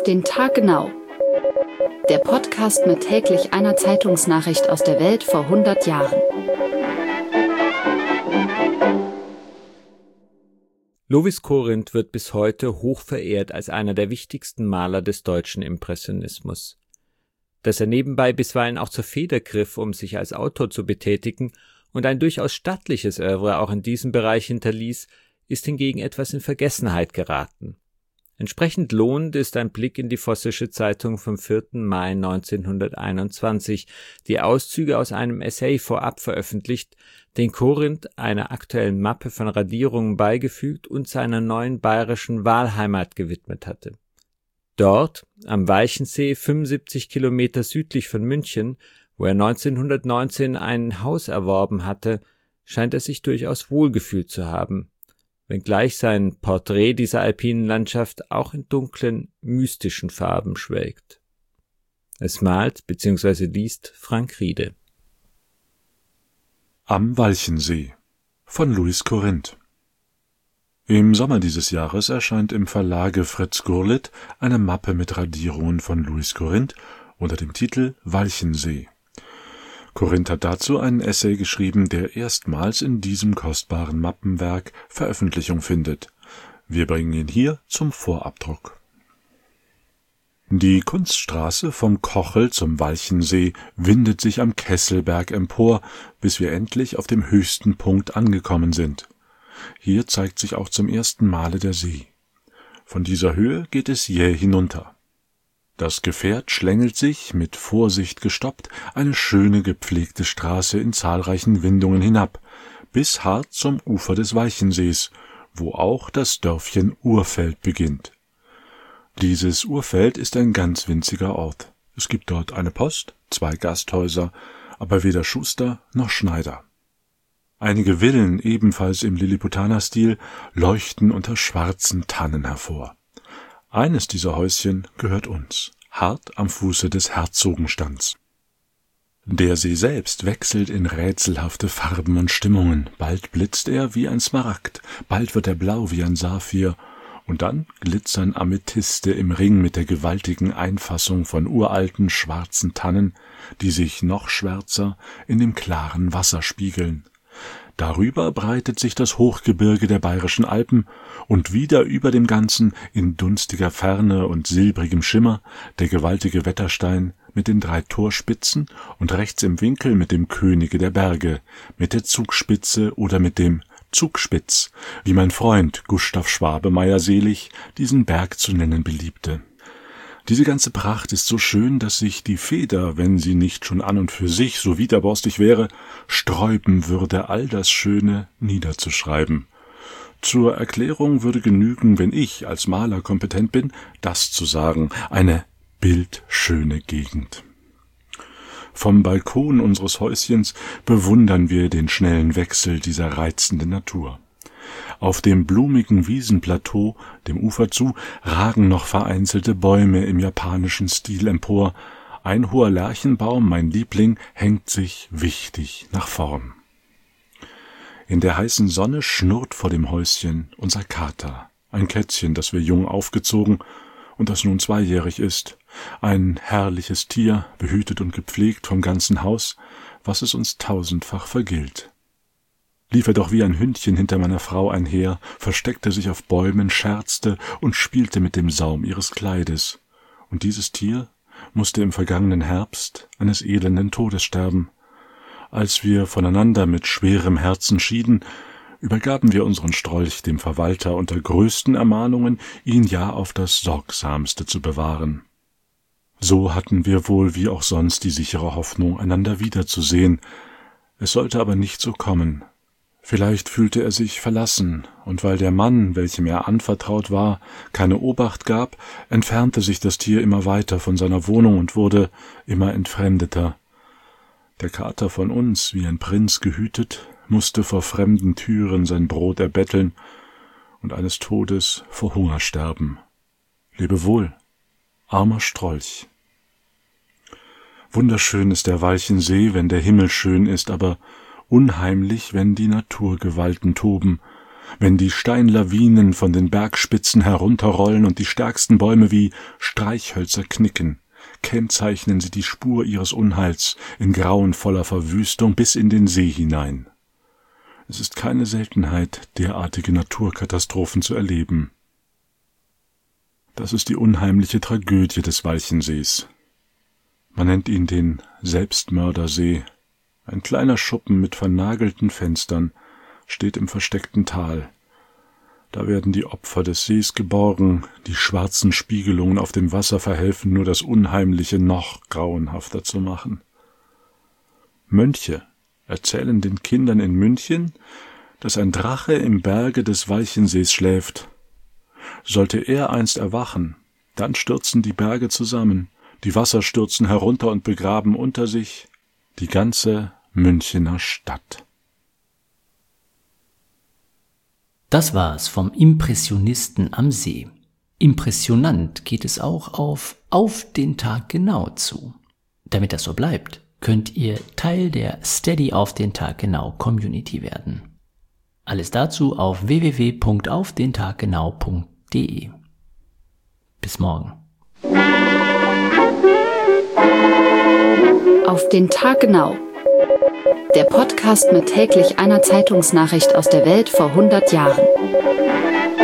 Auf den Tag genau. Der Podcast mit täglich einer Zeitungsnachricht aus der Welt vor 100 Jahren. Lovis Corinth wird bis heute hoch verehrt als einer der wichtigsten Maler des deutschen Impressionismus. Dass er nebenbei bisweilen auch zur Feder griff, um sich als Autor zu betätigen und ein durchaus stattliches Œuvre auch in diesem Bereich hinterließ, ist hingegen etwas in Vergessenheit geraten. Entsprechend lohnend ist ein Blick in die Vossische Zeitung vom 4. Mai 1921, die Auszüge aus einem Essay vorab veröffentlicht, den Corinth einer aktuellen Mappe von Radierungen beigefügt und seiner neuen bayerischen Wahlheimat gewidmet hatte. Dort, am Walchensee, 75 Kilometer südlich von München, wo er 1919 ein Haus erworben hatte, scheint er sich durchaus wohlgefühlt zu haben, wenngleich sein Porträt dieser alpinen Landschaft auch in dunklen, mystischen Farben schwelgt. Es malt bzw. liest Frank Riede. Am Walchensee von Lovis Corinth. Im Sommer dieses Jahres erscheint im Verlage Fritz Gurlitt eine Mappe mit Radierungen von Lovis Corinth unter dem Titel Walchensee. Corinth hat dazu einen Essay geschrieben, der erstmals in diesem kostbaren Mappenwerk Veröffentlichung findet. Wir bringen ihn hier zum Vorabdruck. Die Kunststraße vom Kochel zum Walchensee windet sich am Kesselberg empor, bis wir endlich auf dem höchsten Punkt angekommen sind. Hier zeigt sich auch zum ersten Male der See. Von dieser Höhe geht es jäh hinunter. Das Gefährt schlängelt sich, mit Vorsicht gestoppt, eine schöne gepflegte Straße in zahlreichen Windungen hinab, bis hart zum Ufer des Walchensees, wo auch das Dörfchen Urfeld beginnt. Dieses Urfeld ist ein ganz winziger Ort. Es gibt dort eine Post, 2 Gasthäuser, aber weder Schuster noch Schneider. Einige Villen, ebenfalls im Lilliputaner-Stil, leuchten unter schwarzen Tannen hervor. Eines dieser Häuschen gehört uns, hart am Fuße des Herzogenstands. Der See selbst wechselt in rätselhafte Farben und Stimmungen. Bald blitzt er wie ein Smaragd, bald wird er blau wie ein Saphir, und dann glitzern Amethyste im Ring mit der gewaltigen Einfassung von uralten schwarzen Tannen, die sich noch schwärzer in dem klaren Wasser spiegeln. Darüber breitet sich das Hochgebirge der Bayerischen Alpen und wieder über dem Ganzen in dunstiger Ferne und silbrigem Schimmer der gewaltige Wetterstein mit den 3 Torspitzen und rechts im Winkel mit dem Könige der Berge, mit der Zugspitze oder mit dem Zugspitz, wie mein Freund Gustav Schwabemeyer selig diesen Berg zu nennen beliebte. Diese ganze Pracht ist so schön, dass sich die Feder, wenn sie nicht schon an und für sich so widerborstig wäre, sträuben würde, all das Schöne niederzuschreiben. Zur Erklärung würde genügen, wenn ich als Maler kompetent bin, das zu sagen, eine bildschöne Gegend. Vom Balkon unseres Häuschens bewundern wir den schnellen Wechsel dieser reizenden Natur. Auf dem blumigen Wiesenplateau, dem Ufer zu, ragen noch vereinzelte Bäume im japanischen Stil empor. Ein hoher Lärchenbaum, mein Liebling, hängt sich wichtig nach vorn. In der heißen Sonne schnurrt vor dem Häuschen unser Kater, ein Kätzchen, das wir jung aufgezogen und das nun 2-jährig ist. Ein herrliches Tier, behütet und gepflegt vom ganzen Haus, was es uns 1000-fach vergilt. Lief er doch wie ein Hündchen hinter meiner Frau einher, versteckte sich auf Bäumen, scherzte und spielte mit dem Saum ihres Kleides. Und dieses Tier musste im vergangenen Herbst eines elenden Todes sterben. Als wir voneinander mit schwerem Herzen schieden, übergaben wir unseren Strolch dem Verwalter unter größten Ermahnungen, ihn ja auf das Sorgsamste zu bewahren. So hatten wir wohl wie auch sonst die sichere Hoffnung, einander wiederzusehen. Es sollte aber nicht so kommen. Vielleicht fühlte er sich verlassen, und weil der Mann, welchem er anvertraut war, keine Obacht gab, entfernte sich das Tier immer weiter von seiner Wohnung und wurde immer entfremdeter. Der Kater von uns, wie ein Prinz gehütet, musste vor fremden Türen sein Brot erbetteln und eines Todes vor Hunger sterben. Lebe wohl, armer Strolch. Wunderschön ist der Walchensee, wenn der Himmel schön ist, aber unheimlich, wenn die Naturgewalten toben. wenn die Steinlawinen von den Bergspitzen herunterrollen und die stärksten Bäume wie Streichhölzer knicken, kennzeichnen sie die Spur ihres Unheils in grauenvoller Verwüstung bis in den See hinein. Es ist keine Seltenheit, derartige Naturkatastrophen zu erleben. Das ist die unheimliche Tragödie des Walchensees. Man nennt ihn den Selbstmördersee. Ein kleiner Schuppen mit vernagelten Fenstern steht im versteckten Tal. Da werden die Opfer des Sees geborgen, die schwarzen Spiegelungen auf dem Wasser verhelfen nur das Unheimliche noch grauenhafter zu machen. Mönche erzählen den Kindern in München, dass ein Drache im Berge des Walchensees schläft. Sollte er einst erwachen, dann stürzen die Berge zusammen, die Wasser stürzen herunter und begraben unter sich die ganze Münchener Stadt. Das war's vom Impressionisten am See. Impressionant geht es auch auf den Tag genau zu. Damit das so bleibt, könnt ihr Teil der Steady auf den Tag genau Community werden. Alles dazu auf www.aufdentaggenau.de. Bis morgen. Auf den Tag genau. Der Podcast mit täglich einer Zeitungsnachricht aus der Welt vor 100 Jahren.